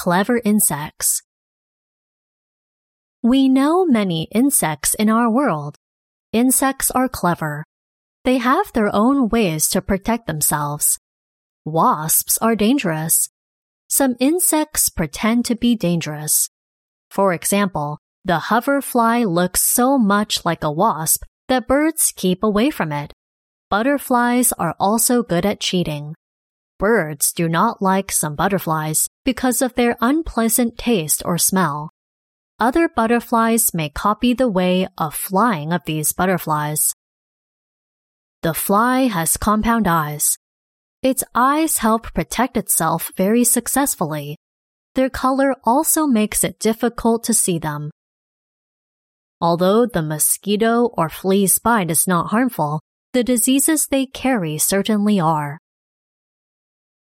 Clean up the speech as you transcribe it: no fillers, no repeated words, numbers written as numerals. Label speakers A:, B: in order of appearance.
A: clever insects. We know many insects in our world. Insects are clever. They have their own ways to protect themselves. Wasps are dangerous. Some insects pretend to be dangerous. For example, the hoverfly looks so much like a wasp that birds keep away from it. Butterflies are also good at cheating. Birds do not like some butterflies because of their unpleasant taste or smell. Other butterflies may copy the way of flying of these butterflies. The fly has compound eyes. Its eyes help protect itself very successfully. Their color also makes it difficult to see them. Although the mosquito or flea's bite is not harmful, the diseases they carry certainly are.